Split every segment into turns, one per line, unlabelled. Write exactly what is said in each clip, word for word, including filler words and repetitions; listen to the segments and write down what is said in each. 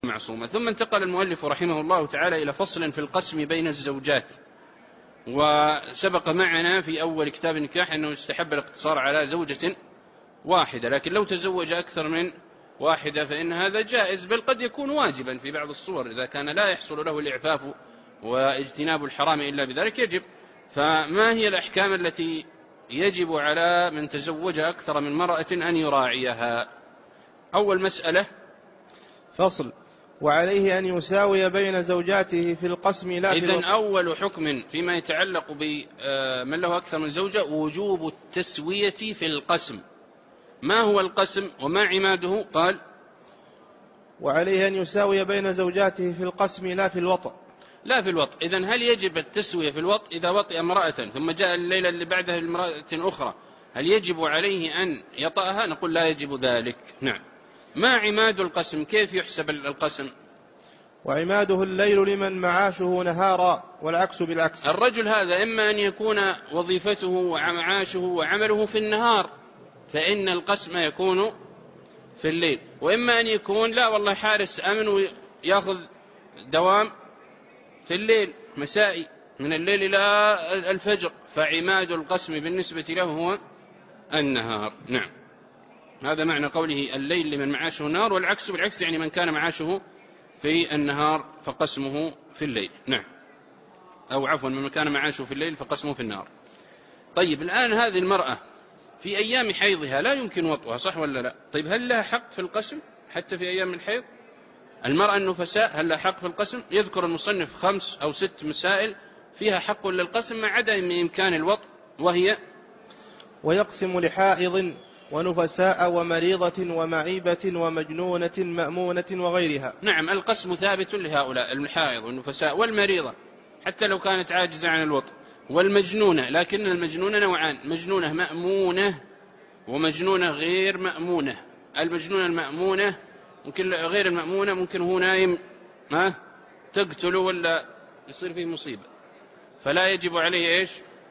معصومة. ثم انتقل المؤلف رحمه الله تعالى إلى فصل في القسم بين الزوجات. وسبق معنا في أول كتاب النكاح أنه يستحب الاقتصار على زوجة واحدة، لكن لو تزوج أكثر من واحدة فإن هذا جائز، بل قد يكون واجبا في بعض الصور إذا كان لا يحصل له الإعفاف واجتناب الحرام إلا بذلك يجب. فما هي الأحكام التي يجب على من تزوج أكثر من مرأة أن يراعيها؟ أول مسألة:
فصل: وعليه أن يساوي بين زوجاته في القسم لا في
إذن
الوقت.
أول حكم فيما يتعلق بمن له أكثر من زوجة وجوب التسوية في القسم. ما هو القسم وما عماده؟ قال:
وعليه أن يساوي بين زوجاته في القسم لا في الوطء.
لا في الوطء. إذن هل يجب التسوية في الوطء إذا وطئ امرأة ثم جاء الليلة اللي بعدها امرأة أخرى، هل يجب عليه أن يطأها؟ نقول لا يجب ذلك. نعم. ما عماد القسم؟ كيف يحسب القسم؟
وعماده الليل لمن معاشه نهارا، والعكس بالعكس.
الرجل هذا إما أن يكون وظيفته ومعاشه وعمله في النهار فإن القسم يكون في الليل، وإما أن يكون لا والله حارس أمن ويأخذ دوام في الليل مسائي من الليل إلى الفجر، فعماد القسم بالنسبة له هو النهار. نعم. هذا معنى قوله الليل لمن معاشه النهار، والعكس بالعكس يعني من كان معاشه في النهار فقسمه في الليل. نعم. أو عفوا من كان معاشه في الليل فقسمه في النهار. طيب الآن هذه المرأة في أيام حيضها لا يمكن وطئها، صح ولا لا؟ طيب هل لها حق في القسم حتى في أيام الحيض؟ المرأة النفساء هل لها حق في القسم؟ يذكر المصنف خمس أو ست مسائل فيها حق للقسم ما عدا إمكان الوطء، وهي:
ويقسم لحائض ونفساء ومريضة ومعيبة ومجنونة مأمونة وغيرها.
نعم، القسم ثابت لهؤلاء: الحائض والنفساء والمريضة حتى لو كانت عاجزة عن الوطء، والمجنونة، لكن المجنونة نوعان: مجنونة مأمونة ومجنونة غير مأمونة. المجنونة المأمونة ممكن غير المأمونة ممكن هو نايم ما تقتله ولا يصير فيه مصيبة، فلا يجب عليه إيش؟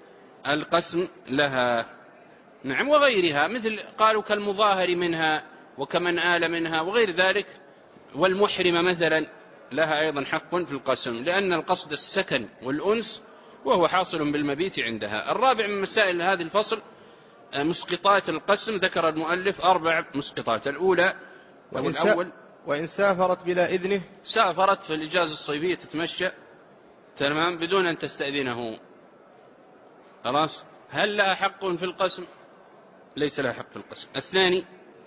القسم لها. نعم. وغيرها مثل قالوا كالمظاهر منها وكمن آل منها وغير ذلك. والمحرمة مثلا لها أيضا حق في القسم، لأن القصد السكن والأنس وهو حاصل بالمبيت عندها. الرابع من مسائل هذه الفصل مسقطات القسم. ذكر المؤلف أربع مسقطات. الأولى أو الأول:
وإن سافرت بلا إذنه.
سافرت في الإجازة الصيفية تتمشى تمام بدون أن تستأذنه، خلاص، هل لها حق في القسم؟ ليس لها حق في القسم. الثاني: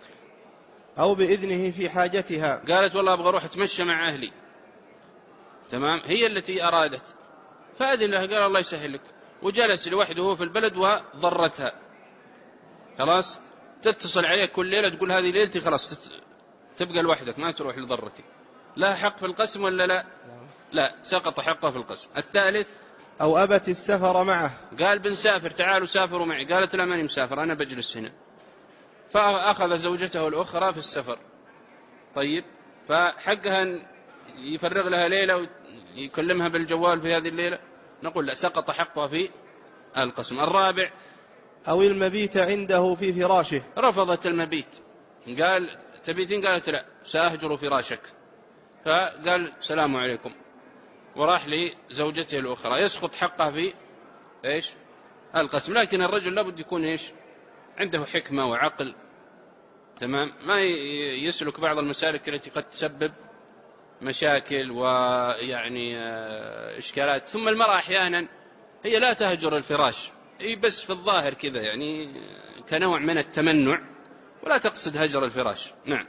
أو بإذنه في حاجتها.
قالت والله أبغى أروح أتمشى مع أهلي، تمام، هي التي أرادت فأذن لها، قال الله يسهل لك، وجلس لوحده هو في البلد وضرتها، خلاص، تتصل عليك كل ليلة تقول هذه ليلتي، خلاص تبقى لوحدك ما تروح لضرتي. لها حق في القسم ولا لا؟ لا، سقط حقها في القسم. الثالث:
أو أبت السفر معه.
قال بنسافر، تعالوا سافروا معي، قالت لا ماني مسافر أنا بجلس هنا، فأخذ زوجته الأخرى في السفر. طيب، فحقها أن يفرغ لها ليلة ويكلمها بالجوال في هذه الليلة؟ نقول لا، سقط حقها في القسم. الرابع:
أو المبيت عنده في فراشه.
رفضت المبيت، قال تبيتين؟ قالت لا سأهجر فراشك، فقال السلام عليكم وراح لزوجته الأخرى، يسقط حقها في إيش؟ القسم. لكن الرجل لابد يكون إيش؟ عنده حكمة وعقل، تمام، ما يسلك بعض المسالك التي قد تسبب مشاكل ويعني إشكالات. ثم المرأة أحيانا هي لا تهجر الفراش، هي بس في الظاهر كذا يعني كنوع من التمنع، ولا تقصد هجر الفراش. نعم.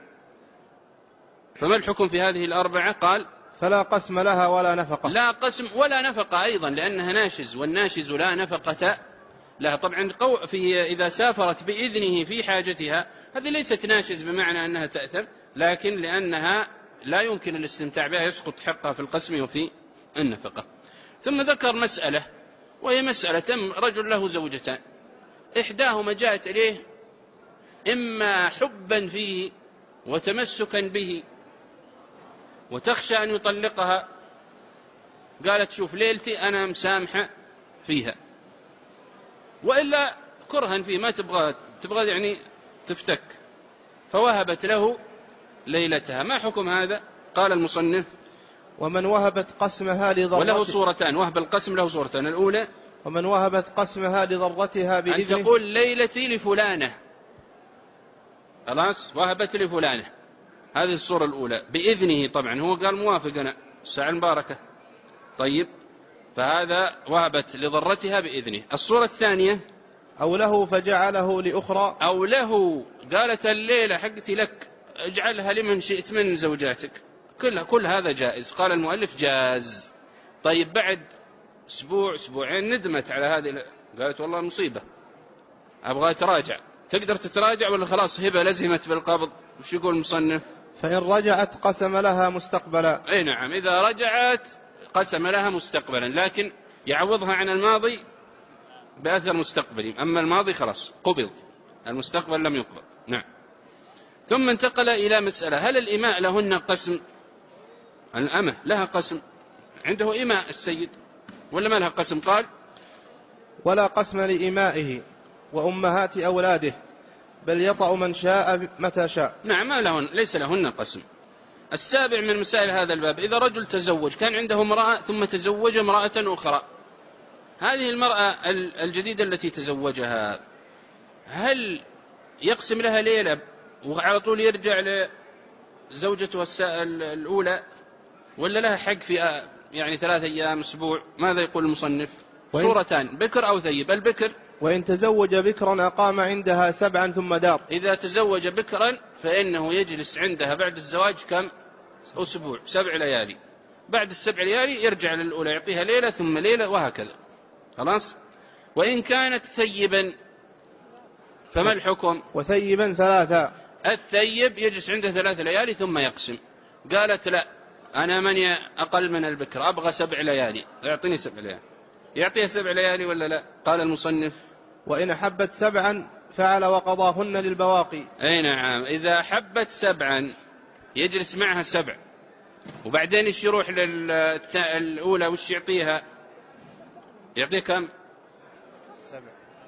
فما الحكم في هذه الأربعة؟ قال:
فلا قسم لها ولا نفقة.
لا قسم ولا نفقة أيضا، لأنها ناشز، والناشز لا نفقة لها. طبعا في إذا سافرت بإذنه في حاجتها هذه ليست ناشز بمعنى أنها تأثم، لكن لأنها لا يمكن الاستمتاع بها يسقط حقها في القسم وفي النفقة. ثم ذكر مسألة، وهي مسألة: رجل له زوجتان، إحداهما جاءت إليه إما حبا فيه وتمسكا به وتخشى أن يطلقها، قالت شوف ليلتي أنا مسامحة فيها، وإلا كرها فيه ما تبغى تبغى يعني تفتك، فوهبت له ليلتها. ما حكم هذا؟ قال المصنف
ومن وهبت قسمها لضرتها،
وله صورتان، وهب القسم له صورتان. الأولى
ومن وهبت قسمها لضرتها بإذنه،
أن تقول ليلتي لفلانة، خلاص وهبت لفلانة، هذه الصورة الأولى بإذنه. طبعا هو قال موافقنا الساعة المباركة، طيب فهذا وهبت لضرتها بإذنه. الصورة الثانية
أو له فجعله لأخرى،
أو له قالت الليلة حقتي لك اجعلها لمن شئت من زوجاتك، كل, كل هذا جائز. قال المؤلف جاز. طيب بعد أسبوع أسبوعين ندمت على هذه، قالت والله مصيبة أبغى أتراجع، تقدر تتراجع ولا خلاص هبة لزمت بالقبض؟ وش يقول المصنف؟
فإن رجعت قسم لها مستقبلا.
أي نعم، إذا رجعت قسم لها مستقبلا، لكن يعوضها عن الماضي بأثر مستقبلي، أما الماضي خلاص قبض، المستقبل لم يقبض. نعم. ثم انتقل إلى مسألة، هل الإماء لهن قسم؟ الأمة لها قسم، عنده إماء السيد ولا ما لها قسم؟ قال
ولا قسم لإمائه وأمهات أولاده، بل يطأ من شاء متى شاء.
نعم، ما لهن، ليس لهن قسم. السابع من مسائل هذا الباب، إذا رجل تزوج كان عنده امرأة ثم تزوج امرأة أخرى، هذه المرأة الجديدة التي تزوجها هل يقسم لها ليلة وعلى طول يرجع لزوجته الأولى، ولا لها حق في يعني ثلاثة أيام أسبوع؟ ماذا يقول المصنف؟ صورتان، بكر أو ثيب. البكر
وإن تزوج بكرا أقام عندها سبعا ثم دار.
إذا تزوج بكرا فإنه يجلس عندها بعد الزواج كم؟ أسبوع، سبع ليالي. بعد السبع ليالي يرجع للأولى يعطيها ليلة ثم ليلة وهكذا، خلاص. وإن كانت ثيبا فما الحكم؟
وثيبا ثلاثة،
الثيب يجلس عنده ثلاث ليالي ثم يقسم. قالت لا أنا من أقل من البكر أبغى سبع ليالي، يعطيني سبع ليالي، يعطيها سبع ليالي ولا لا؟ قال المصنف
وإن أحبت سبعا فعل وقضاهن للبواقي.
أي نعم، إذا أحبت سبعا يجلس معها سبع، وبعدين إيش يروح للأولى وش يعطيها؟ يعطيه كم؟
سبع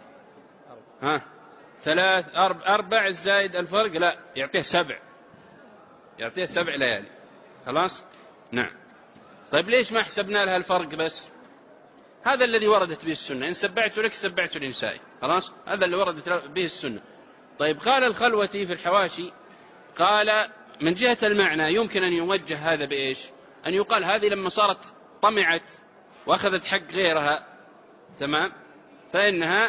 ها ثلاث أرب أربع زائد الفرق، لا يعطيه سبع، يعطيه سبع ليالي، خلاص. نعم. طيب ليش ما حسبنا لها الفرق بس؟ هذا الذي وردت به السنة، إن سبعت لك سبعت لنسائي، خلاص، هذا اللي وردت به السنة. طيب قال الخلوتي في الحواشي، قال من جهة المعنى يمكن أن يوجه هذا بإيش؟ أن يقال هذه لما صارت طمعت وأخذت حق غيرها، تمام، فإنها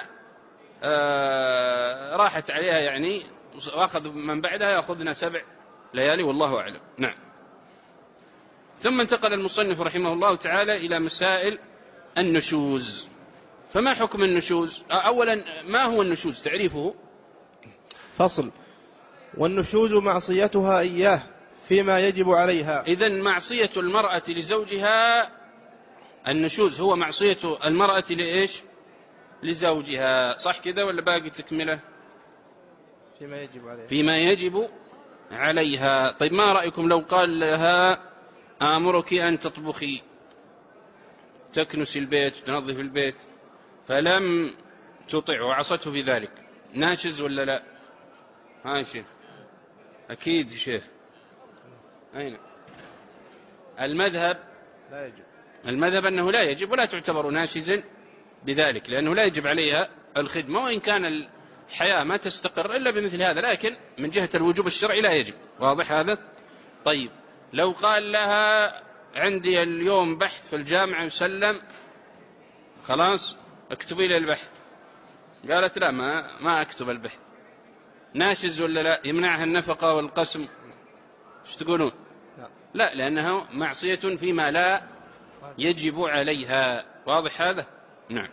آه راحت عليها يعني، وأخذ من بعدها يأخذنا سبع ليالي، والله أعلم. نعم. ثم انتقل المصنف رحمه الله تعالى إلى مسائل النشوز. فما حكم النشوز؟ أولا ما هو النشوز؟ تعريفه.
فصل. والنشوز معصيتها إياه فيما يجب عليها.
إذن معصية المرأة لزوجها، النشوز هو معصية المرأة لإيش؟ لزوجها، صح كذا ولا باقي تكملة؟
فيما يجب عليها.
فيما يجب عليها. طيب ما رأيكم لو قال لها آمرك أن تطبخي، تكنس البيت، تنظف البيت، فلم تطع وعصته في ذلك، ناشز ولا لا؟ ها شيخ، أكيد شيخ. أين المذهب؟
لا يجب.
المذهب أنه لا يجب، ولا تعتبر ناشزا بذلك، لأنه لا يجب عليها الخدمة، وإن كان الحياة ما تستقر إلا بمثل هذا، لكن من جهة الوجوب الشرعي لا يجب. واضح هذا؟ طيب لو قال لها عندي اليوم بحث في الجامعة يسلم، خلاص اكتبي لي البحث، قالت لا ما ما أكتب البحث، ناشز ولا لا؟ يمنعها النفقة والقسم، ايش تقولون؟
لا,
لا، لأنها معصية فيما لا يجب عليها. واضح هذا؟ نعم.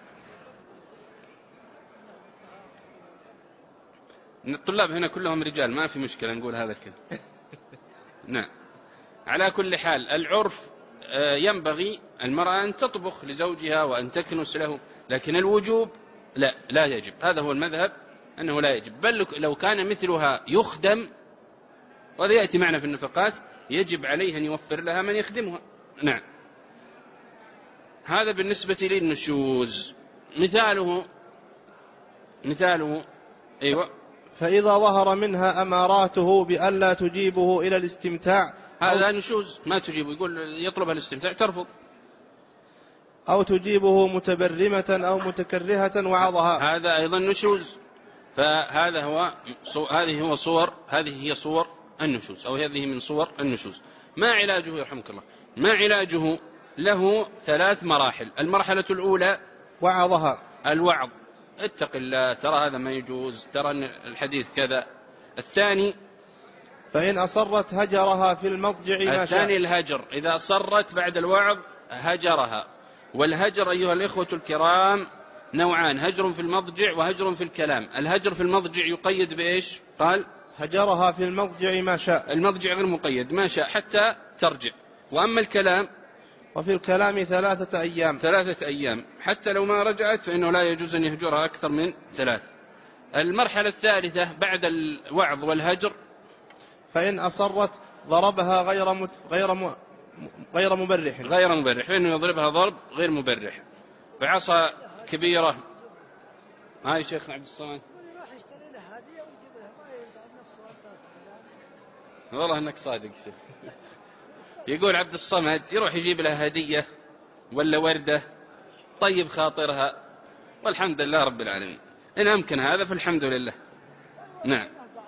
الطلاب هنا كلهم رجال، ما في مشكلة نقول هذا كده. نعم. على كل حال العرف ينبغي المرأة أن تطبخ لزوجها وأن تكنس له، لكن الوجوب لا لا يجب. هذا هو المذهب أنه لا يجب، بل لو كان مثلها يخدم، وهذا يأتي معنا في النفقات، يجب عليه أن يوفر لها من يخدمها. نعم. هذا بالنسبة للنشوز. مثاله مثاله أيوة.
فإذا ظهر منها أماراته بألا تجيبه إلى الاستمتاع.
هذا نشوز، ما تجيب، يقول يطلب الاستمتاع ترفض.
أو تجيبه متبرمة أو متكرهة وعظها،
هذا أيضا نشوز. فهذا هو هذه هو صور هذه هي صور النشوز، أو هذه من صور النشوز. ما علاجه يرحمك الله؟ ما علاجه؟ له ثلاث مراحل. المرحلة الأولى
وعظها،
الوعظ، اتق الله، ترى هذا ما يجوز، ترى الحديث كذا. الثاني
فإن أصرت هجرها في المضجع ما شاء.
الثاني الهجر، إذا أصرت بعد الوعظ هجرها. والهجر أيها الإخوة الكرام نوعان: هجر في المضجع وهجر في الكلام. الهجر في المضجع يقيد بإيش؟ قال
هجرها في المضجع ما شاء.
المضجع غير مقيد، ما شاء حتى ترجع. وأما الكلام
وفي الكلام ثلاثة أيام
ثلاثة أيام، حتى لو ما رجعت فإنه لا يجوز أن يهجرها أكثر من ثلاث. المرحلة الثالثة بعد الوعظ والهجر:
فإن أصرت ضربها غير مت... غير م... غير مبرح
غير مبرح فإنه يضربها ضرب غير مبرح بعصا كبيرة. هاي شيخ عبد الصمد، والله انك صادق شيخ. يقول عبد الصمد يروح يجيب لها هدية ولا وردة، طيب خاطرها، والحمد لله رب العالمين. إن أمكن هذا فالحمد لله. نعم،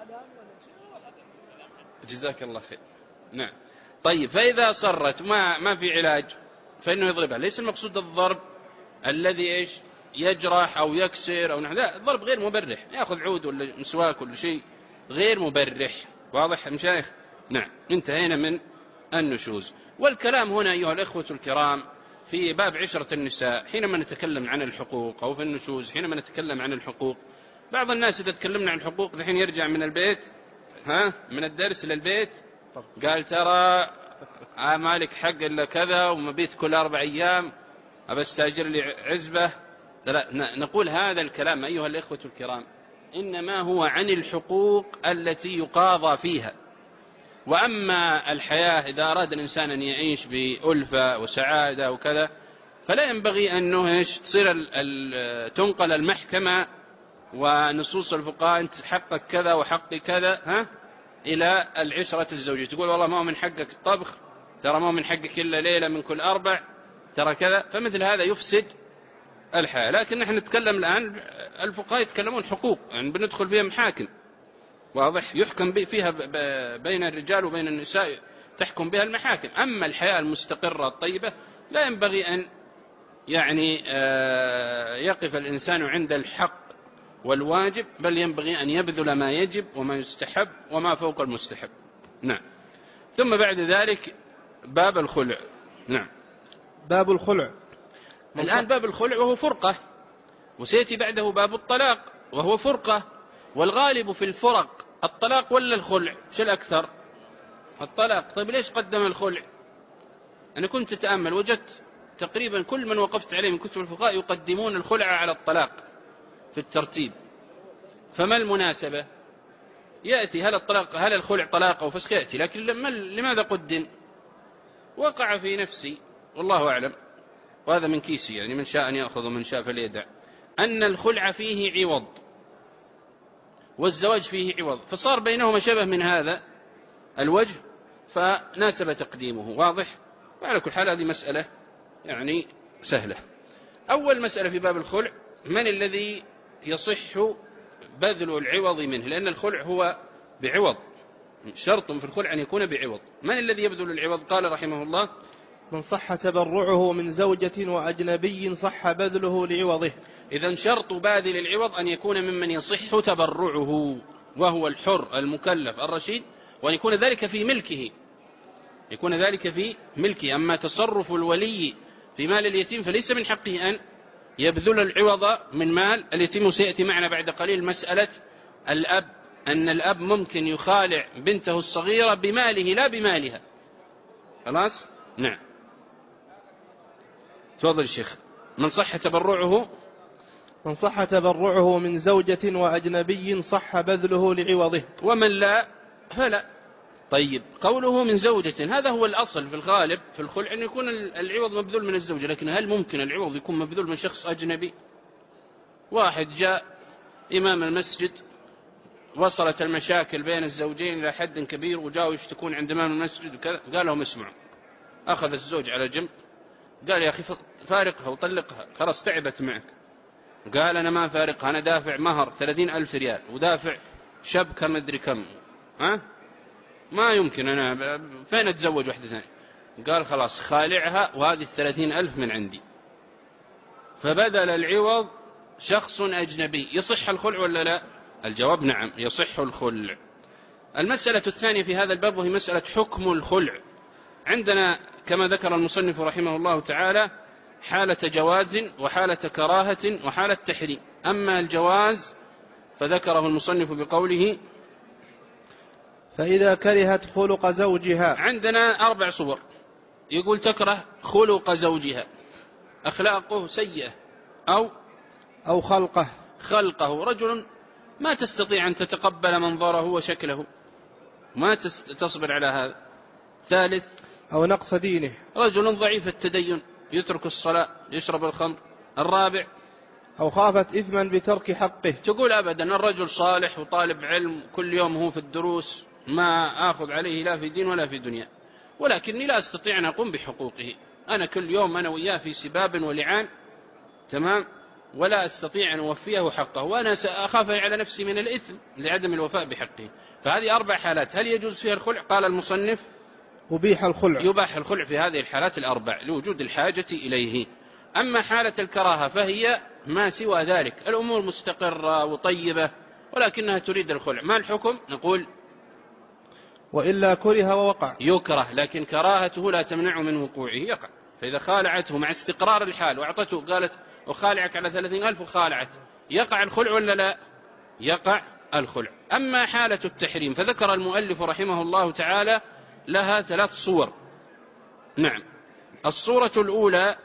جزاك الله خير. نعم. طيب، فإذا صرت ما ما في علاج فإنه يضربها. ليس المقصود الضرب الذي إيش يجرح أو يكسر أو نحن، لا، الضرب غير مبرح، يأخذ عود ولا مسواك ولا شيء غير مبرح. واضح مشايخ؟ نعم. انتهينا من النشوز. والكلام هنا أيها الإخوة الكرام في باب عشرة النساء حينما نتكلم عن الحقوق، أو في النشوز حينما نتكلم عن الحقوق. بعض الناس إذا تكلمنا عن الحقوق الحين يرجع من البيت، ها من الدرس للبيت، قال ترى مالك حق إلا كذا، ومبيت كل أربع أيام، أبستاجر لي عزبة. لا، نقول هذا الكلام أيها الإخوة الكرام إنما هو عن الحقوق التي يقاضى فيها. وأما الحياة إذا أراد الإنسان أن يعيش بألفة وسعادة وكذا، فلا ينبغي أنه تصير تنقل المحكمة ونصوص الفقهاء أنت حقك كذا وحقي كذا ها إلى العشرة الزوجية. تقول والله ما هو من حقك الطبخ، ترى ما هو من حقك إلا ليلة من كل أربع، ترى كذا. فمثل هذا يفسد الحياة. لكن نحن نتكلم الآن، الفقهاء يتكلمون حقوق، يعني بندخل فيها محاكم، واضح، يحكم فيها بين الرجال وبين النساء، تحكم بها المحاكم. أما الحياة المستقرة الطيبة لا ينبغي أن يعني يقف الإنسان عند الحق والواجب، بل ينبغي أن يبذل ما يجب وما يستحب وما فوق المستحب. نعم. ثم بعد ذلك باب الخلع. نعم.
باب الخلع.
الآن باب الخلع وهو فرقة، وسيأتي بعده باب الطلاق وهو فرقة. والغالب في الفرق الطلاق ولا الخلع؟ شو الأكثر؟ الطلاق. طيب ليش قدم الخلع؟ أنا كنت أتأمل وجدت تقريبا كل من وقفت عليه من كتب الفقهاء يقدمون الخلع على الطلاق في الترتيب. فما المناسبة؟ يأتي هل الطلاق هل الخلع طلاق أو فسخ؟ يأتي، لكن لماذا قدم؟ وقع في نفسي والله أعلم، وهذا من كيسي، يعني من شاء أن يأخذ ومن شاء فليدع، أن الخلع فيه عوض والزواج فيه عوض، فصار بينهما شبه من هذا الوجه فناسب تقديمه. واضح؟ وعلى كل حال هذه مسألة يعني سهلة. أول مسألة في باب الخلع: من الذي يصح بذل العوض منه؟ لأن الخلع هو بعوض، شرط في الخلع أن يكون بعوض. من الذي يبذل العوض؟ قال رحمه الله:
من صح تبرعه من زوجة وأجنبي صح بذله لعوضه.
إذن شرط باذل العوض أن يكون ممن يصح تبرعه، وهو الحر المكلف الرشيد، وأن يكون ذلك في ملكه، يكون ذلك في ملكه. أما تصرف الولي في مال اليتيم فليس من حقه أن يبذل العوض من مال اليتيم. وسيأتي معنا بعد قليل مسألة الأب، أن الأب ممكن يخالع بنته الصغيرة بماله لا بمالها. خلاص؟ نعم. تفضل الشيخ. من صح تبرعه
من صح تبرعه من زوجة وأجنبي صح بذله لعوضه،
ومن لا فلا. طيب، قوله من زوجة هذا هو الأصل في الغالب في الخلع أن يكون العوض مبذول من الزوجة، لكن هل ممكن العوض يكون مبذول من شخص أجنبي؟ واحد جاء إمام المسجد وصلت المشاكل بين الزوجين إلى حد كبير وجاءوا يشتكون عند إمام المسجد وكذا، قال لهم اسمعوا. أخذ الزوج على جنب قال يا أخي فارقها وطلقها، خلاص تعبت معك. قال أنا ما فارقها، أنا دافع مهر ثلاثين ألف ريال ودافع شبكة مدري كم، ها ما يمكن، أنا فين أتزوج واحدة ثانية؟ قال خلاص خالعها وهذه الثلاثين ألف من عندي. فبدل العوض شخص أجنبي. يصح الخلع ولا لا؟ الجواب نعم يصح الخلع. المسألة الثانية في هذا الباب وهي مسألة حكم الخلع. عندنا كما ذكر المصنف رحمه الله تعالى حالة جواز وحالة كراهة وحالة تحريم. أما الجواز فذكره المصنف بقوله
فإذا كرهت خلق زوجها.
عندنا أربع صور. يقول تكره خلق زوجها، أخلاقه سيئة، أو
أو خلقه
خلقه رجل ما تستطيع أن تتقبل منظره وشكله، ما تصبر على هذا. ثالث
أو نقص دينه،
رجل ضعيف التدين يترك الصلاة يشرب الخمر. الرابع
أو خافت إثما بترك حقه.
تقول أبدا الرجل صالح وطالب علم كل يوم هو في الدروس، ما آخذ عليه لا في دين ولا في دنيا، ولكني لا أستطيع أن أقوم بحقوقه، أنا كل يوم أنا وياه في سباب ولعان، تمام، ولا أستطيع أن أوفيه حقه، وأنا سأخاف على نفسي من الإثم لعدم الوفاء بحقه. فهذه أربع حالات. هل يجوز فيها الخلع؟ قال المصنف
أبيح الخلع.
يباح الخلع في هذه الحالات الأربع لوجود الحاجة إليه. أما حالة الكراهة فهي ما سوى ذلك، الأمور مستقرة وطيبة ولكنها تريد الخلع، ما الحكم؟ نقول
وإلا كره ووقع.
يكره، لكن كراهته لا تمنع من وقوعه، يقع. فإذا خالعته مع استقرار الحال وأعطته قالت أخالعك على ثلاثين ألف وخالعت، يقع الخلع ولا لا؟ يقع الخلع. أما حالة التحريم فذكر المؤلف رحمه الله تعالى لها ثلاث صور. نعم. الصورة الأولى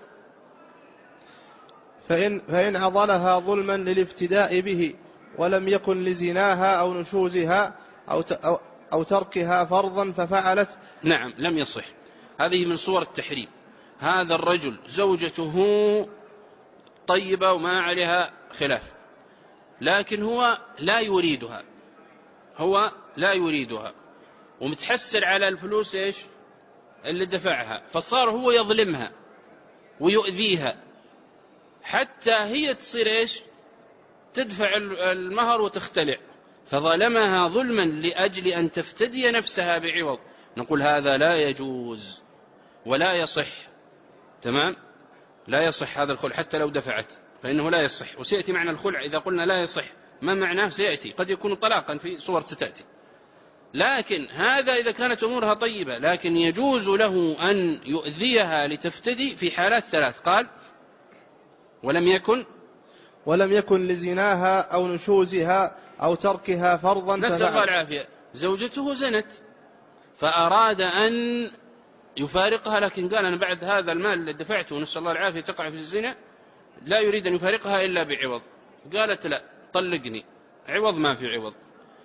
فإن, فإن عضلها ظلما للافتداء به ولم يكن لزناها أو نشوزها أو, أو, أو تركها فرضا ففعلت.
نعم لم يصح. هذه من صور التحريم. هذا الرجل زوجته طيبة وما عليها خلاف، لكن هو لا يريدها، هو لا يريدها ومتحسر على الفلوس إيش اللي دفعها، فصار هو يظلمها ويؤذيها حتى هي تصير إيش تدفع المهر وتختلع، فظلمها ظلما لأجل أن تفتدي نفسها بعوض. نقول هذا لا يجوز ولا يصح، تمام، لا يصح هذا الخلع حتى لو دفعت، فإنه لا يصح. وسيأتي معنى الخلع إذا قلنا لا يصح ما معناه سيأتي، قد يكون طلاقا في صور ستأتي. لكن هذا إذا كانت أمورها طيبة، لكن يجوز له أن يؤذيها لتفتدي في حالات ثلاث. قال ولم يكن
ولم يكن لزناها أو نشوزها أو تركها فرضا.
نسأل الله العافية. زوجته زنت فأراد أن يفارقها، لكن قال أنا بعد هذا المال اللي دفعته نسأل الله العافية تقع في الزنا لا يريد أن يفارقها إلا بعوض. قالت لا طلقني، عوض ما في عوض،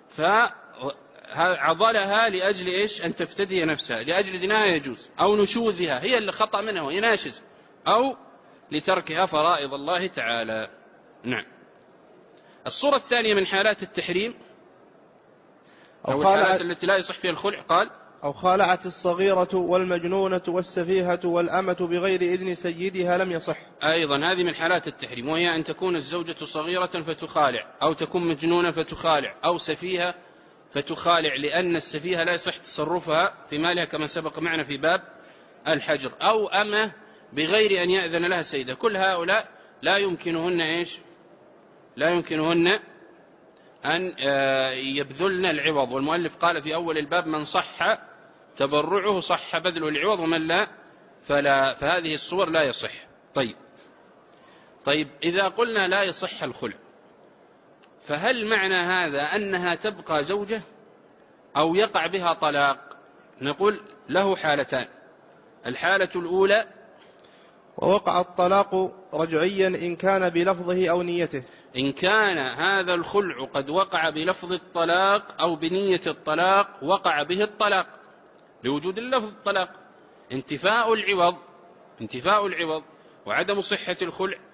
فعضلها لأجل إيش أن تفتدي نفسها، لأجل زناها يجوز، أو نشوزها هي اللي خطأ منها وهي ناشز، أو لتركها فرائض الله تعالى. نعم. الصورة الثانية من حالات التحريم أو الحالات التي لا يصح فيها الخلع قال
أو خالعت الصغيرة والمجنونة والسفيهة والأمة بغير إذن سيدها لم يصح.
أيضا هذه من حالات التحريم، وهي أن تكون الزوجة صغيرة فتخالع، أو تكون مجنونة فتخالع، أو سفيهة فتخالع، لأن السفيهة لا يصح تصرفها في مالها كما سبق معنا في باب الحجر، أو أمة بغير أن يأذن لها سيدها. كل هؤلاء لا يمكنهن إيش لا يمكنهن أن يبذلن العوض. والمؤلف قال في أول الباب من صح تبرعه صح بذله العوض ومن لا فلا، فهذه الصور لا يصح. طيب طيب إذا قلنا لا يصح الخلع، فهل معنى هذا أنها تبقى زوجة أو يقع بها طلاق؟ نقول له حالتان. الحالة الأولى
ووقع الطلاق رجعيا إن كان بلفظه أو نيته.
إن كان هذا الخلع قد وقع بلفظ الطلاق أو بنية الطلاق وقع به الطلاق لوجود اللفظ الطلاق. انتفاء العوض انتفاء العوض وعدم صحة الخلع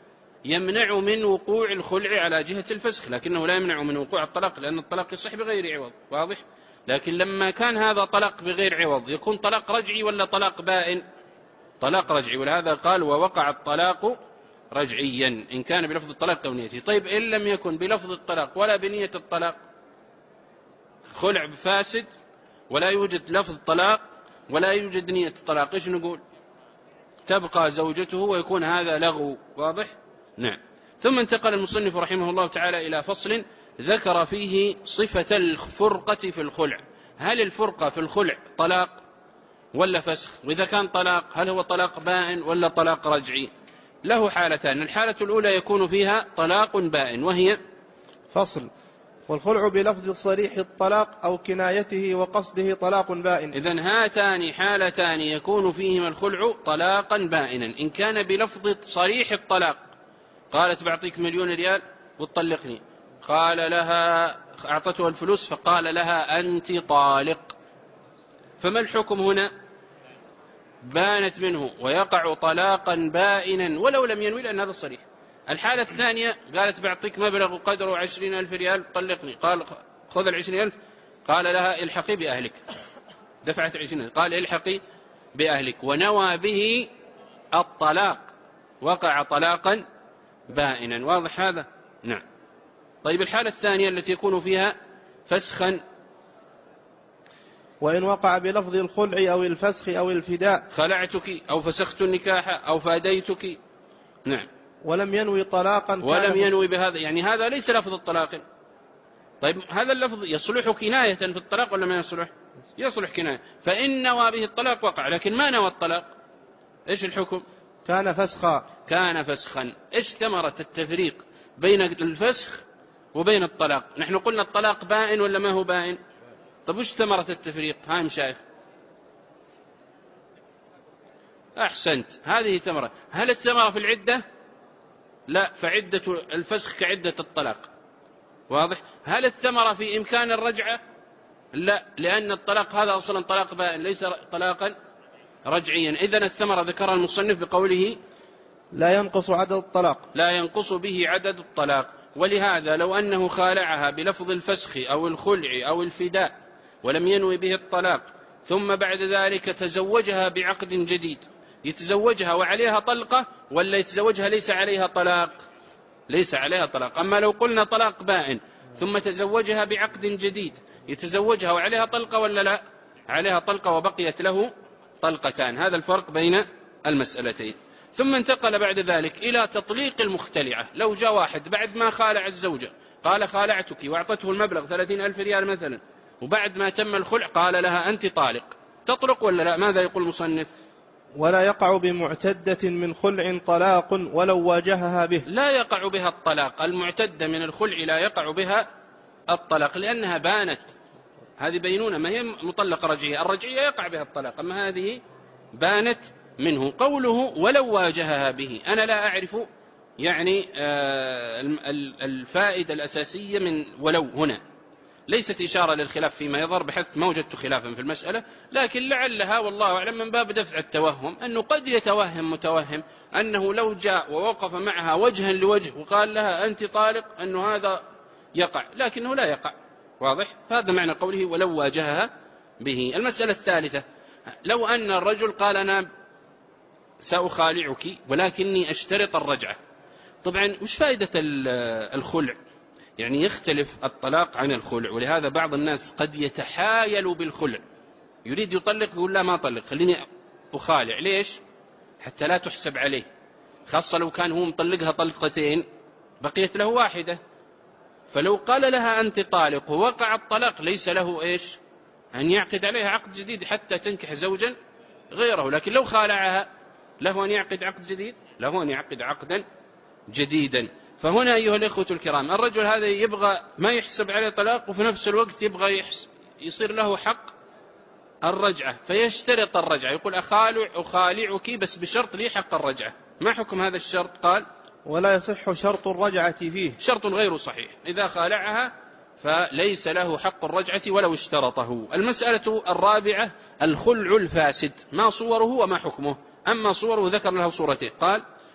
يمنع من وقوع الخلع على جهة الفسخ، لكنه لا يمنع من وقوع الطلاق، لأن الطلاق يصح بغير عوض. واضح؟ لكن لما كان هذا طلاق بغير عوض يكون طلاق رجعي ولا طلاق بائن؟ طلاق رجعي، ولهذا قال ووقع الطلاق رجعيا إن كان بلفظ الطلاق أو نيته. طيب إن لم يكن بلفظ الطلاق ولا بنية الطلاق، خلع فاسد ولا يوجد لفظ طلاق ولا يوجد نية الطلاق، إيش نقول؟ تبقى زوجته ويكون هذا لغو. واضح؟ نعم. ثم انتقل المصنف رحمه الله تعالى إلى فصل ذكر فيه صفة الفرقة في الخلع. هل الفرقة في الخلع طلاق ولا فسخ؟ وإذا كان طلاق هل هو طلاق بائن ولا طلاق رجعي؟ له حالتان. الحالة الأولى يكون فيها طلاق بائن وهي
فصل والخلع بلفظ صريح الطلاق أو كنايته وقصده طلاق بائن.
إذن هاتان حالتان يكون فيهما الخلع طلاقا بائنا. إن كان بلفظ صريح الطلاق، قالت بعطيك مليون ريال وتطلقني، قال لها أعطته الفلوس فقال لها أنت طالق، فما الحكم هنا؟ بانت منه ويقع طلاقا بائنا ولو لم ينوي، لأن هذا الصريح. الحالة الثانية قالت بعطيك مبلغ قدره عشرين ألف ريال طلقني، قال خذ العشرين ألف، قال لها الحقي بأهلك، دفعت عشرين ألف، قال الحقي بأهلك، ونوى به الطلاق، وقع طلاقا بائنا. واضح هذا؟ نعم. طيب الحالة الثانية التي يكون فيها فسخا،
وإن وقع بلفظ الخلع أو الفسخ أو الفداء،
خلعتك أو فسخت النكاح أو فاديتك، نعم،
ولم ينوي طلاقا،
ولم ينوي بهذا، يعني هذا ليس لفظ الطلاق. طيب هذا اللفظ يصلح كناية في الطلاق ولا ما يصلح؟ يصلح كناية، فإن نوى به الطلاق وقع، لكن ما نوى الطلاق، إيش الحكم؟
كان فسخا.
كان فسخا. إيش ثمرة التفريق بين الفسخ وبين الطلاق؟ نحن قلنا الطلاق بائن ولا ما هو بائن؟ طب وش ثمرة التفريق؟ هاي مشايخ. أحسنت، هذه ثمرة. هل الثمرة في العدة؟ لا، فعدة الفسخ كعدة الطلاق. واضح؟ هل الثمرة في إمكان الرجعة؟ لا، لأن الطلاق هذا أصلا طلاق بائن ليس طلاقا رجعيا. إذن الثمرة ذكرها المصنف بقوله
لا ينقص عدد الطلاق،
لا ينقص به عدد الطلاق. ولهذا لو أنه خالعها بلفظ الفسخ أو الخلع أو الفداء ولم ينوي به الطلاق، ثم بعد ذلك تزوجها بعقد جديد، يتزوجها وعليها طلقة ولا يتزوجها ليس عليها طلاق؟ ليس عليها طلاق. أما لو قلنا طلاق بائن ثم تزوجها بعقد جديد، يتزوجها وعليها طلقة ولا لا؟ عليها طلقة وبقيت له طلقتان. هذا الفرق بين المسألتين. ثم انتقل بعد ذلك إلى تطليق المختلعة. لو جاء واحد بعد ما خالع الزوجة قال خالعتك وأعطته المبلغ ثلاثين ألف ريال مثلا، وبعد ما تم الخلع قال لها أنت طالق، تطلق ولا لا؟ ماذا يقول المصنف؟
ولا يقع بمعتدة من خلع طلاق ولو واجهها به.
لا يقع بها الطلاق. المعتدة من الخلع لا يقع بها الطلاق لأنها بانت، هذه بينونة، ما هي مطلقة رجعية. الرجعية يقع بها الطلاق، أما هذه بانت منه. قوله ولو واجهها به، أنا لا أعرف يعني الفائدة الأساسية من ولو هنا، ليست إشارة للخلاف فيما يظهر بحيث ما وجدت خلافا في المسألة، لكن لعلها والله أعلم من باب دفع التوهم، أنه قد يتوهم متوهم أنه لو جاء ووقف معها وجها لوجه وقال لها أنت طالق أنه هذا يقع، لكنه لا يقع. واضح؟ هذا معنى قوله ولو واجهها به. المسألة الثالثة، لو أن الرجل قال أنا سأخالعك ولكني أشترط الرجعة. طبعا وش فائدة الخلع؟ يعني يختلف الطلاق عن الخلع، ولهذا بعض الناس قد يتحايل بالخلع، يريد يطلق يقول لا ما طلق، خليني أخالع. ليش؟ حتى لا تحسب عليه، خاصة لو كان هو مطلقها طلقتين بقيت له واحدة، فلو قال لها أنت طالق ووقع الطلاق ليس له إيش؟ أن يعقد عليها عقد جديد حتى تنكح زوجا غيره. لكن لو خالعها له أن يعقد عقد جديد، له أن يعقد عقدا جديدا. فهنا أيها الإخوة الكرام، الرجل هذا يبغى ما يحسب عليه طلاق وفي نفس الوقت يبغى يصير له حق الرجعة، فيشترط الرجعة، يقول أخالع أخالعك بس بشرط لي حق الرجعة. ما حكم هذا الشرط؟ قال
ولا يصح شرط الرجعة فيه،
شرط غير صحيح. إذا خالعها فليس له حق الرجعة ولو اشترطه. المسألة الرابعة الخلع الفاسد، ما صوره وما حكمه؟ أما صوره ذكر له صورته، قال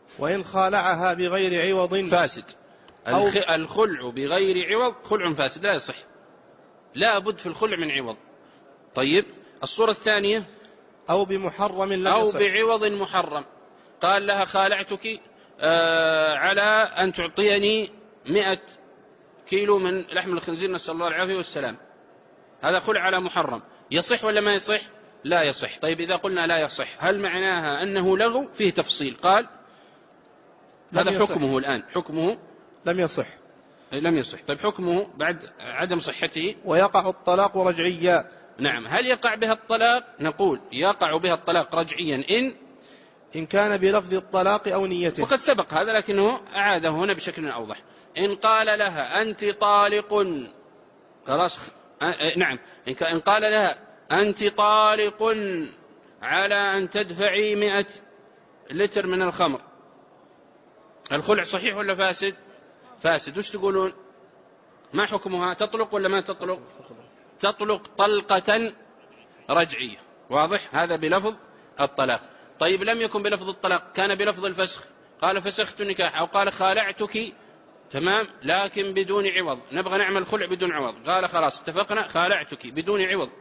وإن خالعها بغير عوض
فاسد. الخلع بغير عوض خلع فاسد لا يصح، لا بد في الخلع من عوض. طيب الصورة الثانية
أو بمحرم لا
أو
يصح.
بعوض محرم، قال لها خالعتك آه على أن تعطيني مئة كيلو من لحم الخنزير نسأل الله العافية والسلام، هذا خلع على محرم، يصح ولا ما يصح؟ لا يصح. طيب إذا قلنا لا يصح هل معناها أنه لغو؟ فيه تفصيل، قال هذا حكمه الآن، حكمه
لم يصح.
لم يصح. طيب حكمه بعد عدم صحته؟
ويقع الطلاق رجعيا.
نعم. هل يقع بها الطلاق؟ نقول يقع بها الطلاق رجعيا إن
إن كان بلفظ الطلاق أو نيته،
وقد سبق هذا لكنه أعاده هنا بشكل أوضح. إن قال لها أنت طالق، خلاص أه نعم، إن قال لها أنت طالق على أن تدفعي مئة لتر من الخمر، الخلع صحيح ولا فاسد؟ فاسد. وش تقولون؟ ما حكمها؟ تطلق ولا ما تطلق؟ تطلق طلقة رجعية، واضح؟ هذا بلفظ الطلاق. طيب لم يكن بلفظ الطلاق، كان بلفظ الفسخ، قال فسخت نكاح، أو قال خالعتك، تمام، لكن بدون عوض، نبغى نعمل خلع بدون عوض، قال خلاص اتفقنا خالعتك بدون عوض،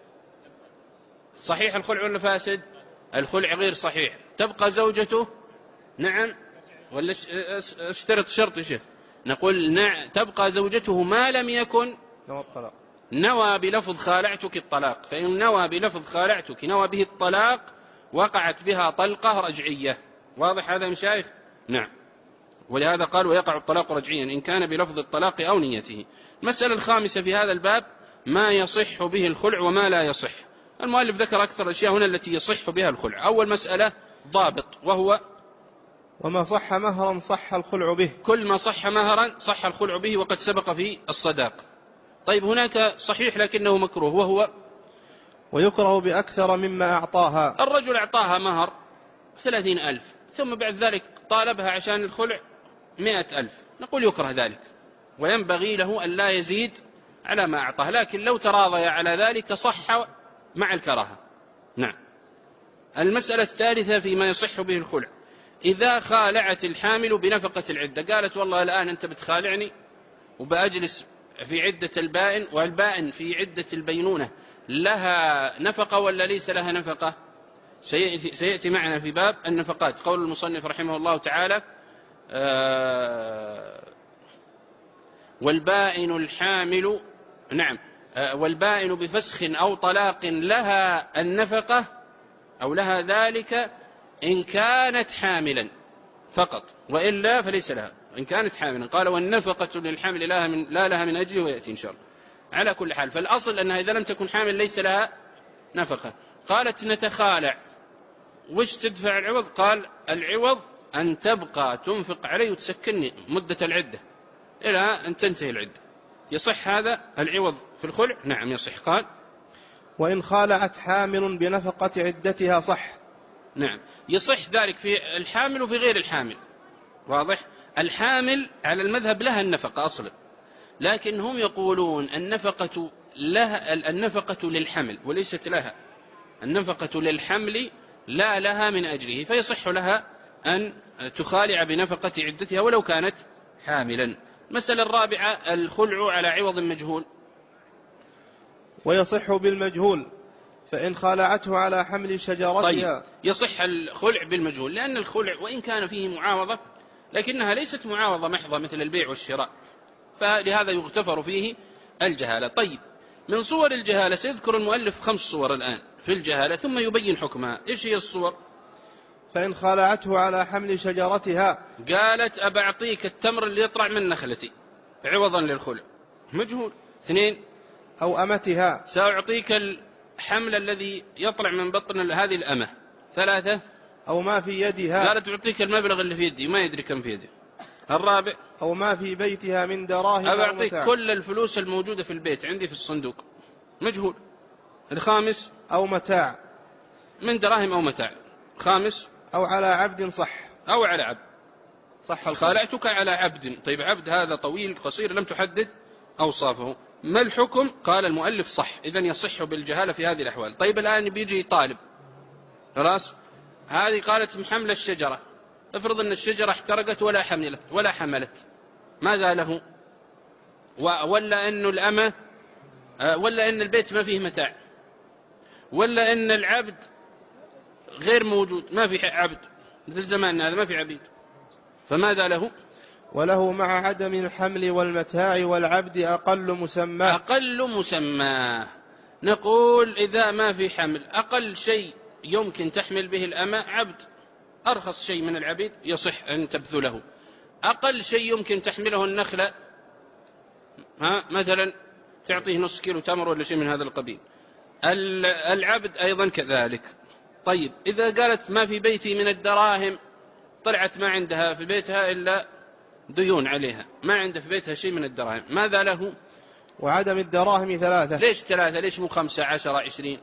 صحيح الخلع ولا فاسد؟ الخلع غير صحيح. تبقى زوجته، نعم ولا اشترط شرط يا شيخ؟ نقول نعم، تبقى زوجته ما لم يكن نوى بلفظ خالعتك الطلاق، فإن نوى بلفظ خالعتك نوى به الطلاق وقعت بها طلقة رجعية، واضح هذا يا مشايخ؟ نعم. ولهذا قال ويقع الطلاق رجعيا إن كان بلفظ الطلاق أو نيته. المسألة الخامسة في هذا الباب ما يصح به الخلع وما لا يصح. المؤلف ذكر أكثر الأشياء هنا التي يصح بها الخلع. أول مسألة ضابط، وهو
وما صح مهرا صح الخلع به.
كل ما صح مهرا صح الخلع به، وقد سبق في الصداق. طيب هناك صحيح لكنه مكروه، وهو
ويكره بأكثر مما أعطاها.
الرجل أعطاها مهر ثلاثين ألف ثم بعد ذلك طالبها عشان الخلع مئة ألف، نقول يكره ذلك وينبغي له أن لا يزيد على ما أعطاه، لكن لو تراضي على ذلك صح مع الكراهة. نعم. المسألة الثالثة فيما يصح به الخلع، إذا خالعت الحامل بنفقة العدة، قالت والله الآن أنت بتخالعني وبأجلس في عدة البائن، والبائن في عدة البينونة لها نفقة ولا ليس لها نفقة؟ سيأتي, سيأتي معنا في باب النفقات. قول المصنف رحمه الله تعالى آه والبائن الحامل، نعم، آه والبائن بفسخ أو طلاق لها النفقة أو لها ذلك إن كانت حاملا فقط، وإلا فليس لها إن كانت حاملا. قال والنفقة للحامل لها من لا لها من أجله، ويأتي إن شاء الله. على كل حال فالأصل أنها إذا لم تكن حامل ليس لها نفقة. قالت نتخالع، وش تدفع العوض؟ قال العوض أن تبقى تنفق علي وتسكنني مدة العدة إلى أن تنتهي العدة. يصح هذا العوض في الخلع؟ نعم يصح. قال
وإن خالعت حامل بنفقة عدتها صح.
نعم يصح ذلك في الحامل وفي غير الحامل، واضح؟ الحامل على المذهب لها النفقة أصلا، لكن هم يقولون النفقة لها، النفقة للحمل وليست لها، النفقة للحمل لا لها من أجله، فيصح لها أن تخالع بنفقة عدتها ولو كانت حاملا. المسألة الرابعة الخلع على عوض مجهول.
ويصح بالمجهول فإن خالعته على حمل شجرتها.
طيب يصح الخلع بالمجهول، لأن الخلع وإن كان فيه معاوضة لكنها ليست معاوضة محضة مثل البيع والشراء، فلهذا يغتفر فيه الجهالة. طيب من صور الجهالة سيذكر المؤلف خمس صور الآن في الجهالة ثم يبين حكمها. إيش هي الصور؟
فإن خالعته على حمل شجرتها،
قالت أبعطيك التمر اللي يطلع من نخلتي عوضا للخلع، مجهول. اثنين
أو أمتها،
سأعطيك الحمل الذي يطلع من بطن هذه الأمة. ثلاثة
أو ما في يدها،
قالت أعطيك المبلغ اللي في يدي ما يدري كم في يدي. الرابع
أو ما في بيتها من دراهم،
أبعطيك كل الفلوس الموجودة في البيت عندي في الصندوق، مجهول. الخامس
أو متاع
من دراهم أو متاع. خامس
أو على عبد صح،
أو على عبد
صح.
خالعتك على عبد. طيب عبد هذا طويل قصير لم تحدد أوصافه، ما الحكم؟ قال المؤلف صح، إذن يصح بالجهالة في هذه الأحوال. طيب الآن بيجي طالب، خلاص هذه قالت محمل الشجرة افرض أن الشجرة احترقت ولا حملت ولا حملت ماذا له؟ ولا أن الأمة ولا أن البيت ما فيه متاع ولا أن العبد غير موجود، ما في عبد مثل زماننا هذا ما في عبيد، فماذا له؟
وله مع عدم الحمل والمتاع والعبد أقل مسمى.
أقل مسمى. نقول إذا ما في حمل أقل شيء يمكن تحمل به الأمة عبد، أرخص شيء من العبيد يصح أن تبذله. أقل شيء يمكن تحمله النخلة، ها مثلا تعطيه نص كيلو تمر ولا شيء من هذا القبيل. العبد أيضا كذلك. طيب إذا قالت ما في بيتي من الدراهم، طلعت ما عندها في بيتها إلا ديون عليها، ما عنده في بيتها شيء من الدراهم، ماذا له؟
وعدم الدراهم ثلاثة.
ليش ثلاثة؟ ليش مو خمسة عشر عشرين؟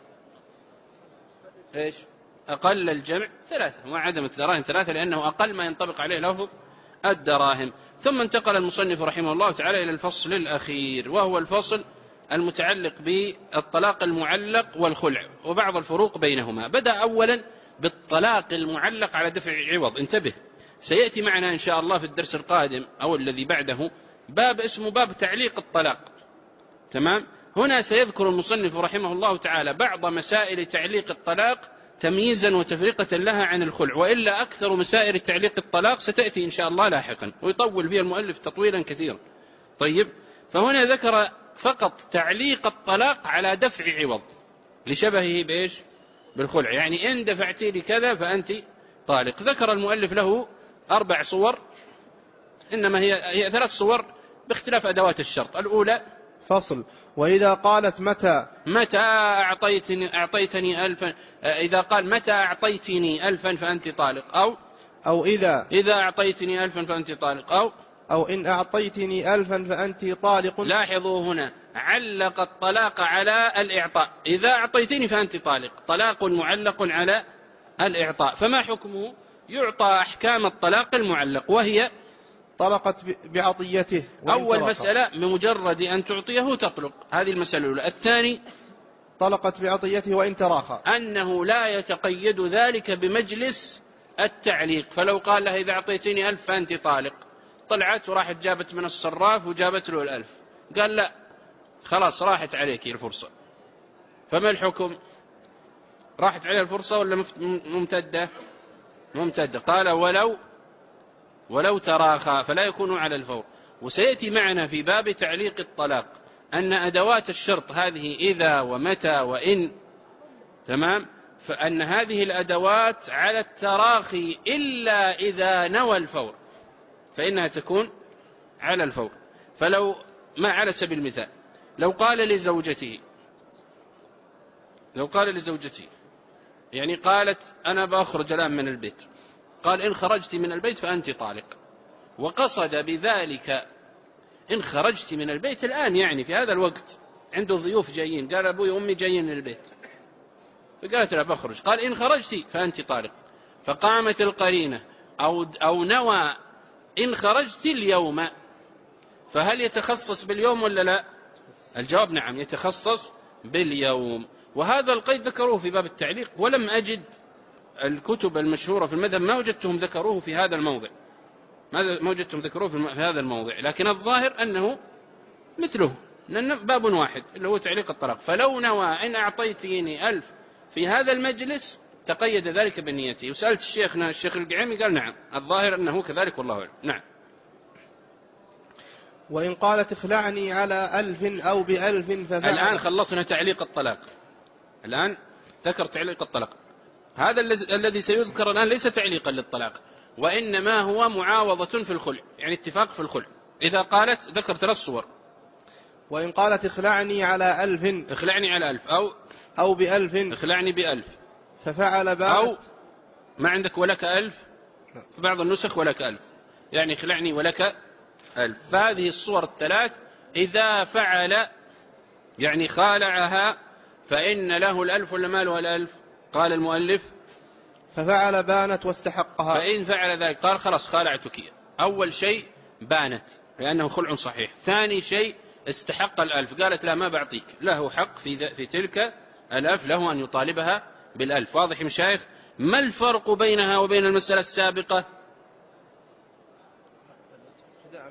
ليش أقل الجمع ثلاثة وعدم الدراهم ثلاثة؟ لأنه أقل ما ينطبق عليه لفظ الدراهم. ثم انتقل المصنف رحمه الله تعالى إلى الفصل الأخير، وهو الفصل المتعلق بالطلاق المعلق والخلع وبعض الفروق بينهما. بدأ أولا بالطلاق المعلق على دفع عوض. انتبه، سيأتي معنا إن شاء الله في الدرس القادم أو الذي بعده باب اسمه باب تعليق الطلاق. تمام؟ هنا سيذكر المصنف رحمه الله تعالى بعض مسائل تعليق الطلاق تمييزا وتفرقة لها عن الخلع، وإلا أكثر مسائل تعليق الطلاق ستأتي إن شاء الله لاحقا، ويطول فيها المؤلف تطويلا كثيرا. طيب، فهنا ذكر فقط تعليق الطلاق على دفع عوض لشبهه بإيش؟ بالخلع، يعني إن دفعتي لي كذا فأنت طالق. ذكر المؤلف له أربع صور، إنما هي, هي ثلاث صور باختلاف أدوات الشرط. الأولى
فصل: وإذا قالت متى
متى أعطيتني, أعطيتني ألفا، إذا قال متى أعطيتني ألفا فأنت طالق، أو
أو إذا
إذا أعطيتني ألفا فأنت طالق، أو
أو إن أعطيتني ألفا فأنت طالق.
لاحظوا هنا علق الطلاق على الإعطاء، إذا أعطيتني فأنت طالق، طلاق معلق على الإعطاء. فما حكمه؟ يعطى أحكام الطلاق المعلق، وهي
طلقت بعطيته.
أول مسألة بمجرد أن تعطيه تطلق، هذه المسألة الأولى. الثاني
طلقت بعطيته وإن تراخى،
أنه لا يتقيد ذلك بمجلس التعليق، فلو قال له إذا أعطيتني ألف فأنت طالق، طلعت وراحت جابت من الصراف وجابت له الألف، قال لا خلاص راحت عليك الفرصة، فما الحكم؟ راحت عليه الفرصة ولا ممتدة؟ ممتدة. قال ولو ولو تراخى فلا يكون على الفور. وسيأتي معنا في باب تعليق الطلاق أن أدوات الشرط هذه إذا ومتى وإن، تمام، فأن هذه الأدوات على التراخي إلا إذا نوى الفور فإنها تكون على الفور. فلو ما على سبيل المثال لو قال لزوجته لو قال لزوجته يعني قالت أنا بأخرج الآن من البيت، قال إن خرجت من البيت فأنت طالق، وقصد بذلك إن خرجت من البيت الآن، يعني في هذا الوقت عنده ضيوف جايين، قال أبوي وأمي جايين من البيت، فقالت لا بخرج، قال إن خرجت فأنت طالق، فقامت القرينة أو, أو نوى إن خرجت اليوم، فهل يتخصص باليوم ولا لا؟ الجواب نعم، يتخصص باليوم. وهذا القيد ذكروه في باب التعليق، ولم أجد الكتب المشهورة في المذهب ما وجدتهم ذكروه في هذا الموضع، ما وجدتهم ذكروه في هذا الموضع، لكن الظاهر أنه مثله، لأنه باب واحد اللي هو تعليق الطلاق. فلو نوى إن أعطيتيني ألف في هذا المجلس تقيد ذلك بنيته. وسألت الشيخنا الشيخ القعيمي قال نعم، الظاهر أنه كذلك والله أعلم. نعم.
وإن قالت اخلعني على ألف أو بألف ففعل.
الآن خلصنا تعليق الطلاق، الآن ذكر تعليق الطلاق. هذا الذي سيذكر الآن ليس تعليقا للطلاق، وإنما هو معاوضة في الخلع، يعني اتفاق في الخلع. إذا قالت ذكر ثلاث صور:
وإن قالت اخلعني على ألف
اخلعني على ألف، أو
أو بألف
اخلعني بألف،
ففعل بات،
أو ما عندك ولك ألف، في بعض النسخ ولك ألف، يعني اخلعني ولك ألف. فهذه الصور الثلاث إذا فعل يعني خالعها فإن له الألف ولا ما له الألف؟ قال المؤلف
ففعل بانت واستحقها.
فإن فعل ذلك قال خلاص خالعتك. أول شيء بانت لأنه خلع صحيح. ثاني شيء استحق الألف، قالت لا ما بعطيك، له حق في, في تلك الألف، له أن يطالبها بالألف. واضح مشايخ؟ ما الفرق بينها وبين المسألة السابقة؟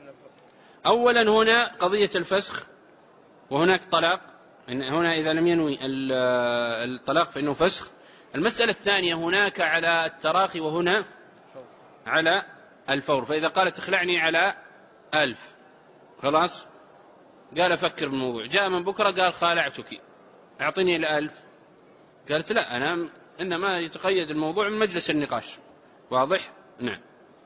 أولا هنا قضية الفسخ وهناك طلاق، هنا إذا لم ينوي الطلاق فإنه فسخ. المسألة الثانية هناك على التراخي وهنا على الفور، فإذا قالت اخلعني على ألف خلاص قال أفكر بالموضوع، جاء من بكرة قال خالعتك أعطني الألف، قالت لا أنا إنما يتقيد الموضوع من مجلس النقاش. واضح؟ نعم.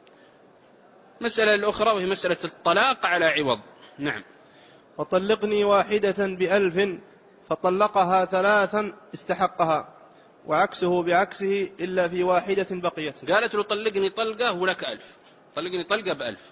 مسألة الأخرى وهي مسألة الطلاق على عوض. نعم.
وطلقني واحدة بألف فطلقها ثلاثا استحقها، وعكسه بعكسه إلا في واحدة بقيت.
قالت له طلقني طلقة ولك ألف، طلقني طلقة بألف،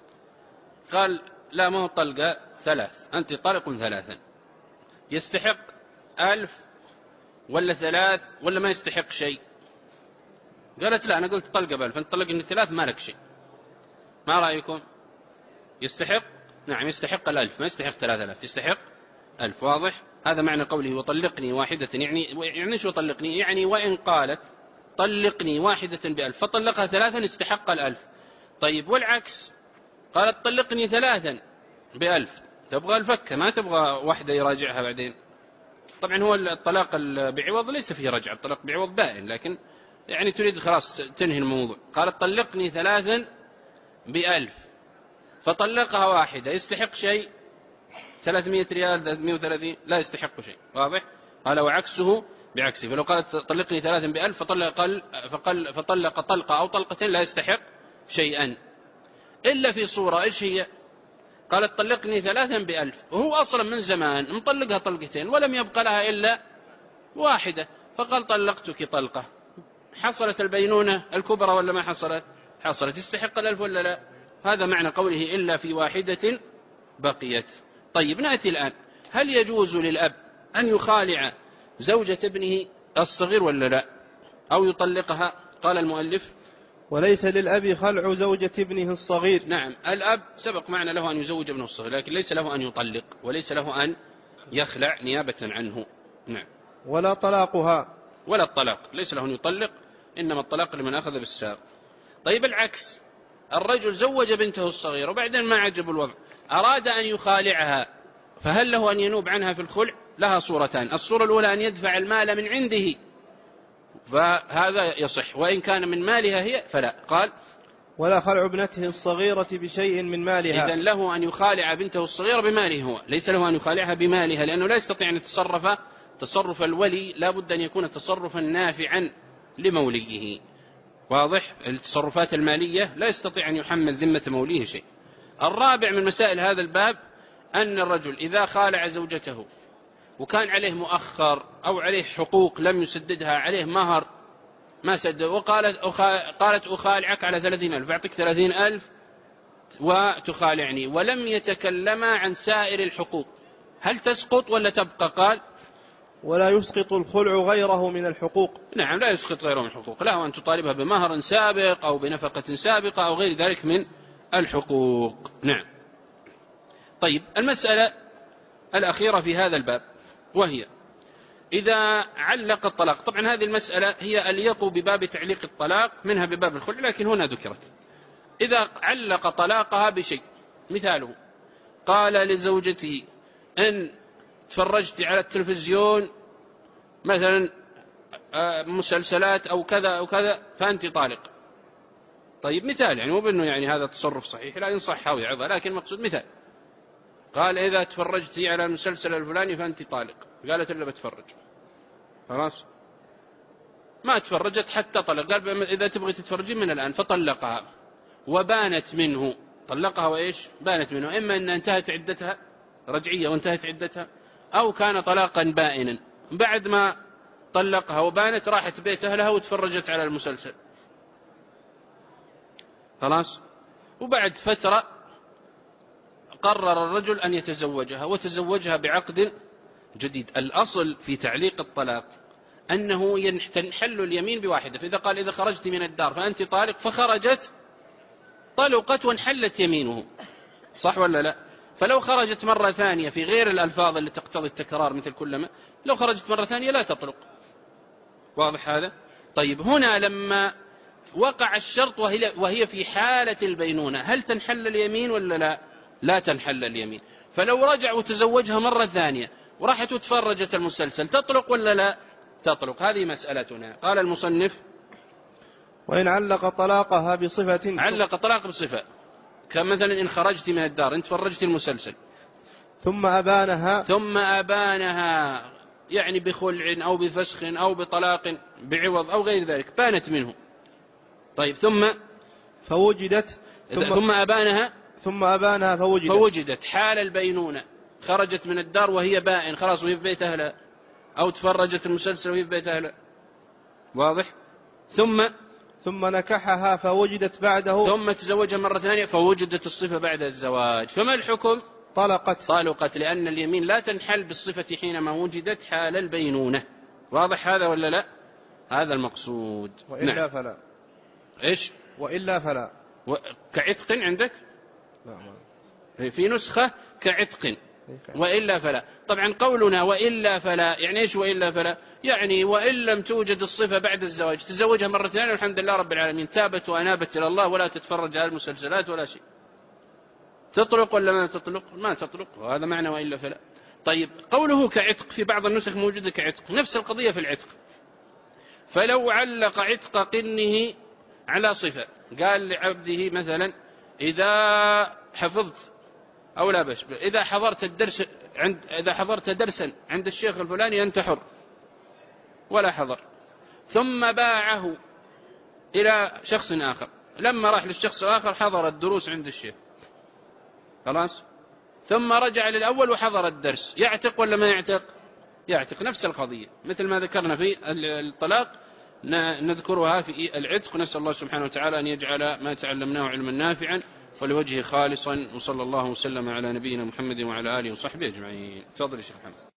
قال لا ما هو طلقة ثلاث، أنت طلق ثلاثا، يستحق ألف ولا ثلاث ولا ما يستحق شيء؟ قالت لا أنا قلت طلقة بألف، أنت طلقني ثلاث ما لك شيء، ما رأيكم؟ يستحق؟ نعم يستحق الألف، ما يستحق ثلاثة آلاف، يستحق ألف. واضح؟ هذا معنى قوله وطلقني واحدة، يعني يعني شو طلقني؟ يعني وإن قالت طلقني واحدة بألف فطلقها ثلاثا استحق الألف. طيب والعكس، قالت طلقني ثلاثا بألف، تبغى الفكة ما تبغى واحدة يراجعها بعدين. طبعا هو الطلاق بعوض ليس فيه رجع، الطلاق بعوض بائن، لكن يعني تريد خلاص تنهي الموضوع. قالت طلقني ثلاثا بألف فطلقها واحدة، يستحق شيء؟ ثلاثمائة ريال ثلاثمائة وثلاثين لا يستحق شيء. واضح؟ قال وعكسه بعكسه، فلو قالت طلقني ثلاثا بألف فطلق, فقل فطلق طلقة أو طلقتين لا يستحق شيئا، إلا في صورة إيش هي؟ قالت طلقني ثلاثا بألف وهو أصلا من زمان مطلقها طلقتين ولم يبقى لها إلا واحدة، فقال طلقتك طلقة، حصلت البينونة الكبرى ولا ما حصلت؟ حصلت، يستحق الألف ولا لا؟ هذا معنى قوله إلا في واحدة بقيت. طيب نأتي الآن، هل يجوز للأب أن يخالع زوجة ابنه الصغير ولا لا، أو يطلقها؟ قال المؤلف
وليس للأب خلع زوجة ابنه الصغير.
نعم، الأب سبق معنا له أن يزوج ابنه الصغير، لكن ليس له أن يطلق وليس له أن يخلع نيابة عنه. نعم.
ولا طلاقها،
ولا الطلاق، ليس له أن يطلق، إنما الطلاق لمن أخذ بالساق. طيب العكس، الرجل زوج بنته الصغيرة وبعدين ما عجب الوضع أراد أن يخالعها، فهل له أن ينوب عنها في الخلع؟ لها صورتان، الصورة الأولى أن يدفع المال من عنده فهذا يصح، وإن كان من مالها هي فلا. قال
ولا خلع ابنته الصغيرة بشيء من مالها.
إذن له أن يخالع بنته الصغيرة بماله هو، ليس له أن يخالعها بمالها، لأنه لا يستطيع أن يتصرف تصرف الولي، لا بد أن يكون تصرفا نافعا لموليه. واضح؟ التصرفات المالية لا يستطيع أن يحمل ذمة موليه شيء. الرابع من مسائل هذا الباب أن الرجل إذا خالع زوجته وكان عليه مؤخر أو عليه حقوق لم يسددها، عليه مهر ما سدد، وقالت قالت أخالعك على ثلاثين ألف، أعطيك ثلاثين ألف وتخالعني، ولم يتكلما عن سائر الحقوق، هل تسقط ولا تبقى؟ قال
ولا يسقط الخلع غيره من الحقوق.
نعم لا يسقط غيره من الحقوق، له أن تطالبها بمهر سابق أو بنفقة سابقة أو غير ذلك من الحقوق. نعم. طيب المسألة الأخيرة في هذا الباب وهي إذا علق الطلاق، طبعا هذه المسألة هي أليق بباب تعليق الطلاق منها بباب الخلع، لكن هنا ذكرت. إذا علق طلاقها بشيء، مثاله قال لزوجته إن تفرجت على التلفزيون مثلا مسلسلات أو كذا أو كذا فأنت طالق. طيب مثال، يعني مو بأنه يعني هذا تصرف صحيح لا ينصح أو يعظه، لكن مقصود مثال. قال إذا تفرجت على المسلسل الفلاني فأنت طالق، قالت إلا بتفرج، خلاص ما تفرجت حتى طلق، قال إذا تبغي تتفرجين من الآن، فطلقها وبانت منه، طلقها وإيش؟ بانت منه، إما أن انتهت عدتها رجعية وانتهت عدتها، أو كان طلاقا بائنا، بعد ما طلقها وبانت راحت بيت أهلها وتفرجت على المسلسل، خلاص، وبعد فترة قرر الرجل أن يتزوجها وتزوجها بعقد جديد. الأصل في تعليق الطلاق أنه تنحل اليمين بواحدة، فإذا قال إذا خرجت من الدار فأنت طالق، فخرجت طلقت وانحلت يمينه، صح ولا لا؟ فلو خرجت مرة ثانية في غير الألفاظ اللي تقتضي التكرار مثل كلما، لو خرجت مرة ثانية لا تطلق. واضح هذا؟ طيب هنا لما وقع الشرط وهي, وهي في حالة البينونة، هل تنحل اليمين ولا لا؟ لا تنحل اليمين. فلو رجع وتزوجها مرة ثانية وراحت وتفرجت المسلسل تطلق ولا لا؟ تطلق. هذه مسألتنا. قال المصنف:
وإن علق طلاقها بصفة،
علق طلاق بصفة، كمثلا إن خرجت من الدار، إن تفرجت المسلسل
ثم أبانها
ثم أبانها يعني بخلع أو بفسخ أو بطلاق بعوض أو غير ذلك، بانت منه. طيب ثم
فوجدت
ثم, ثم أبانها
ثم أبانها فوجدت
فوجدت حال البينونة، خرجت من الدار وهي بائن خلاص وهي في بيت أهلها، أو تفرجت المسلسل وهي في بيت أهلها. واضح؟ ثم
ثم نكحها فوجدت بعده
ثم تزوجها مرة ثانية فوجدت الصفة بعد الزواج، فما الحكم؟
طلقت
طلقت، لأن اليمين لا تنحل بالصفة حينما وجدت حال البينونة. واضح هذا ولا لا؟ هذا المقصود.
وإلا
نعم.
فلا.
إيش؟
وإلا فلا.
و... كعتق عندك؟
لا،
في نسخة كعتق وإلا فلا. طبعا قولنا وإلا فلا يعني إيش وإلا فلا؟ يعني وإن لم توجد الصفة بعد الزواج تزوجها مرة ثانية والحمد لله رب العالمين، تابت وأنابت إلى الله ولا تتفرج على المسلسلات ولا شيء. تطلق ولا ما تطلق؟ ما تطلق، وهذا معنى وإلا فلا. طيب قوله كعتق في بعض النسخ موجودة كعتق، نفس القضية في العتق. فلو علق عتق قنه على صفة، قال لعبده مثلا إذا حفظت أو لا بس إذا حضرت الدرس عند إذا حضرت درسا عند الشيخ الفلاني أنت حر، ولا حضر، ثم باعه إلى شخص آخر، لما راح للشخص الآخر حضر الدروس عند الشيخ خلاص، ثم رجع للأول وحضر الدرس، يعتق ولا ما يعتق؟ يعتق. نفس القضية مثل ما ذكرنا في الطلاق نذكرها في العتق. نسأل الله سبحانه وتعالى أن يجعل ما تعلمناه علما نافعا ولوجهه خالصا، وصلى الله وسلم على نبينا محمد وعلى آله وصحبه أجمعين. تفضل يا شيخ محمد.